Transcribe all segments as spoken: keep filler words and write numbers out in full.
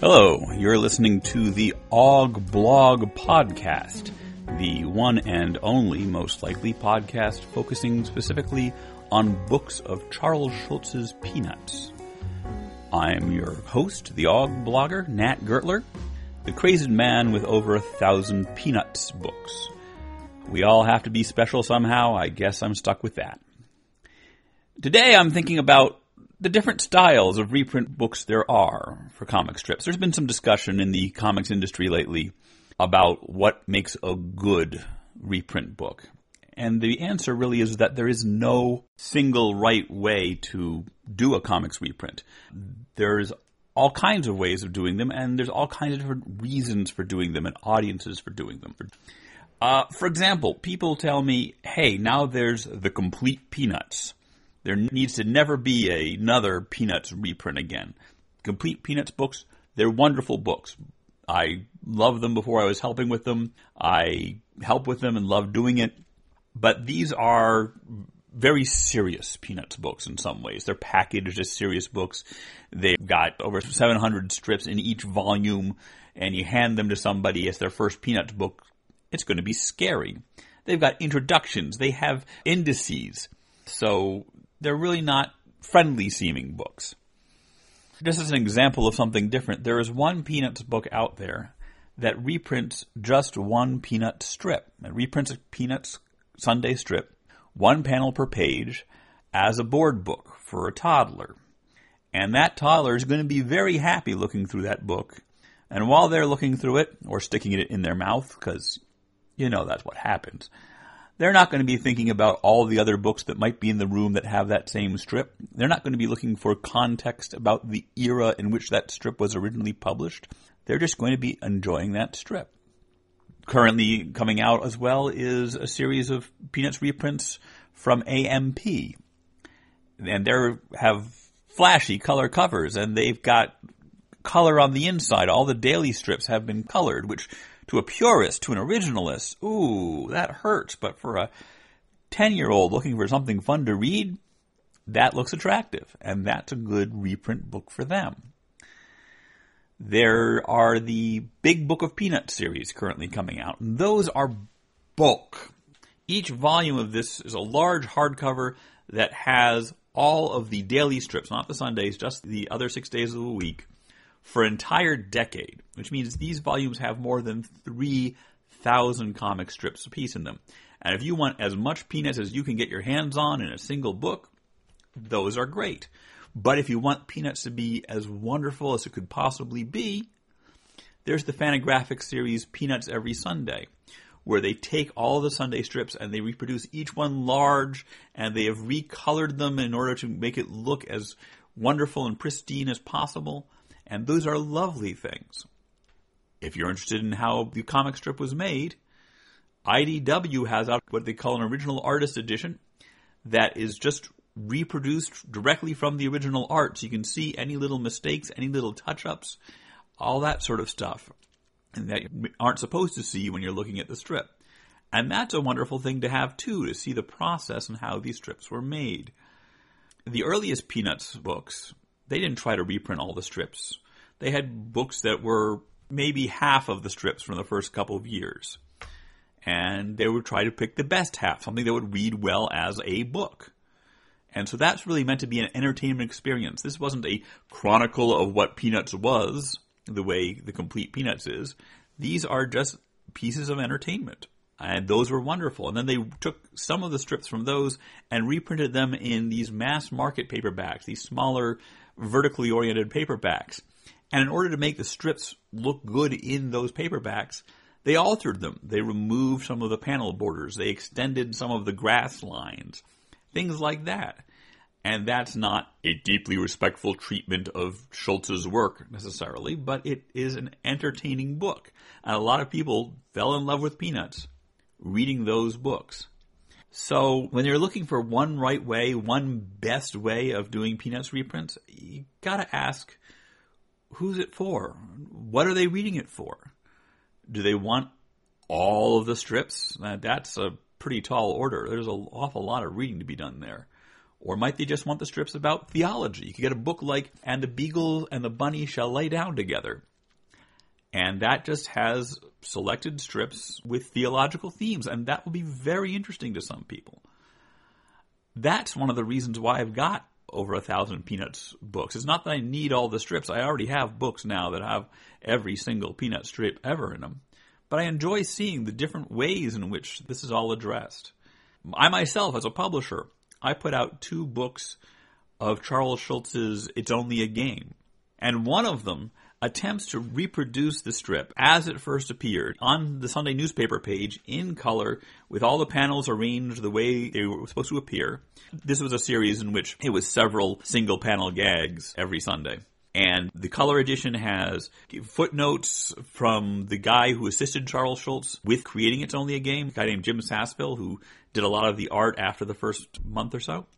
Hello, you're listening to the Og Blog Podcast, the one and only, most likely, podcast focusing specifically on books of Charles Schulz's Peanuts. I'm your host, the Og blogger, Nat Gertler, the crazed man with over a thousand Peanuts books. We all have to be special somehow. I guess I'm stuck with that. Today I'm thinking about the different styles of reprint books there are for comic strips. There's been some discussion in the comics industry lately about what makes a good reprint book. And the answer really is that there is no single right way to do a comics reprint. There's all kinds of ways of doing them, and there's all kinds of different reasons for doing them and audiences for doing them. Uh, for example, people tell me, hey, now there's the complete Peanuts. There needs to never be another Peanuts reprint again. Complete Peanuts books, they're wonderful books. I loved them before I was helping with them. I help with them and love doing it. But these are very serious Peanuts books in some ways. They're packaged as serious books. They've got over seven hundred strips in each volume, and you hand them to somebody as their first Peanuts book. It's going to be scary. They've got introductions. They have indices. So they're really not friendly-seeming books. Just as an example of something different, there is one Peanuts book out there that reprints just one Peanuts strip. It reprints a Peanuts Sunday strip, one panel per page, as a board book for a toddler. And that toddler is going to be very happy looking through that book. And while they're looking through it, or sticking it in their mouth, because you know that's what happens, they're not going to be thinking about all the other books that might be in the room that have that same strip. They're not going to be looking for context about the era in which that strip was originally published. They're just going to be enjoying that strip. Currently coming out as well is a series of Peanuts reprints from A M P. And they have flashy color covers, and they've got color on the inside. All the daily strips have been colored, which to a purist, to an originalist, ooh, that hurts. But for a ten-year-old looking for something fun to read, that looks attractive. And that's a good reprint book for them. There are the Big Book of Peanuts series currently coming out. And those are bulk. Each volume of this is a large hardcover that has all of the daily strips, not the Sundays, just the other six days of the week, for an entire decade, which means these volumes have more than three thousand comic strips apiece in them. And if you want as much Peanuts as you can get your hands on in a single book, those are great. But if you want Peanuts to be as wonderful as it could possibly be, there's the Fantagraphics series Peanuts Every Sunday, where they take all of the Sunday strips and they reproduce each one large, and they have recolored them in order to make it look as wonderful and pristine as possible. And those are lovely things. If you're interested in how the comic strip was made, I D W has out what they call an original artist edition that is just reproduced directly from the original art. So you can see any little mistakes, any little touch-ups, all that sort of stuff, and that you aren't supposed to see when you're looking at the strip. And that's a wonderful thing to have, too, to see the process and how these strips were made. The earliest Peanuts books, they didn't try to reprint all the strips. They had books that were maybe half of the strips from the first couple of years. And they would try to pick the best half, something that would read well as a book. And so that's really meant to be an entertainment experience. This wasn't a chronicle of what Peanuts was, the way the complete Peanuts is. These are just pieces of entertainment. And those were wonderful. And then they took some of the strips from those and reprinted them in these mass market paperbacks, these smaller, vertically oriented paperbacks. And in order to make the strips look good in those paperbacks, they altered them. They removed some of the panel borders. They extended some of the grass lines. Things like that. And that's not a deeply respectful treatment of Schulz's work necessarily, but it is an entertaining book. And a lot of people fell in love with Peanuts reading those books. So when you're looking for one right way, one best way of doing Peanuts reprints, you gotta ask, who's it for? What are they reading it for? Do they want all of the strips? That's a pretty tall order. There's an awful lot of reading to be done there. Or might they just want the strips about theology? You could get a book like And the Beagle and the Bunny Shall Lay Down Together. And that just has selected strips with theological themes, and that will be very interesting to some people. That's one of the reasons why I've got over a thousand Peanuts books. It's not that I need all the strips. I already have books now that have every single Peanut strip ever in them. But I enjoy seeing the different ways in which this is all addressed. I myself, as a publisher, I put out two books of Charles Schulz's It's Only a Game. And one of them attempts to reproduce the strip as it first appeared on the Sunday newspaper page in color with all the panels arranged the way they were supposed to appear. This was a series in which it was several single panel gags every Sunday. And the color edition has footnotes from the guy who assisted Charles Schulz with creating It's Only a Game, a guy named Jim Saspill, who did a lot of the art after the first month or so.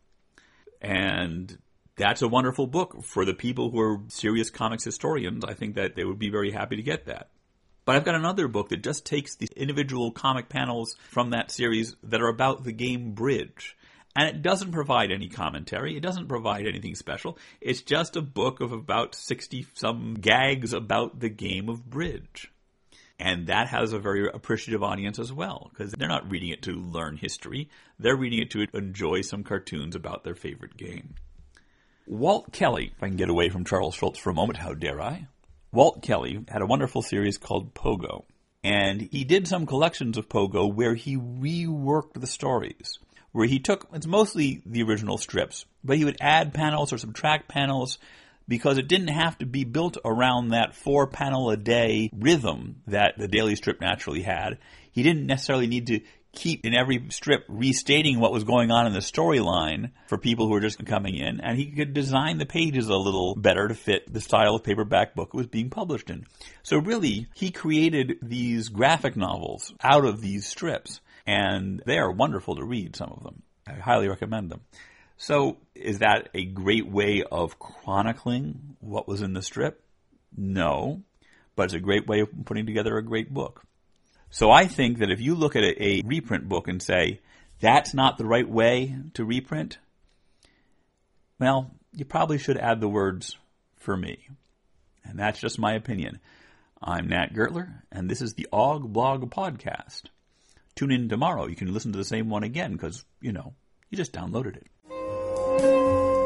And that's a wonderful book for the people who are serious comics historians. I think that they would be very happy to get that. But I've got another book that just takes the individual comic panels from that series that are about the game Bridge. And it doesn't provide any commentary. It doesn't provide anything special. It's just a book of about sixty-some gags about the game of Bridge. And that has a very appreciative audience as well, because they're not reading it to learn history. They're reading it to enjoy some cartoons about their favorite game. Walt Kelly, if I can get away from Charles Schulz for a moment, how dare I? Walt Kelly had a wonderful series called Pogo. And he did some collections of Pogo where he reworked the stories. Where he took, it's mostly the original strips, but he would add panels or subtract panels because it didn't have to be built around that four panel a day rhythm that the daily strip naturally had. He didn't necessarily need to keep in every strip restating what was going on in the storyline for people who were just coming in, and he could design the pages a little better to fit the style of paperback book it was being published in. So really, he created these graphic novels out of these strips. And they are wonderful to read, some of them. I highly recommend them. So is that a great way of chronicling what was in the strip? No. But it's a great way of putting together a great book. So I think that if you look at a, a reprint book and say, that's not the right way to reprint, well, you probably should add the words, for me. And that's just my opinion. I'm Nat Gertler, and this is the Og Blog Podcast. Tune in tomorrow. You can listen to the same one again because, you know, you just downloaded it.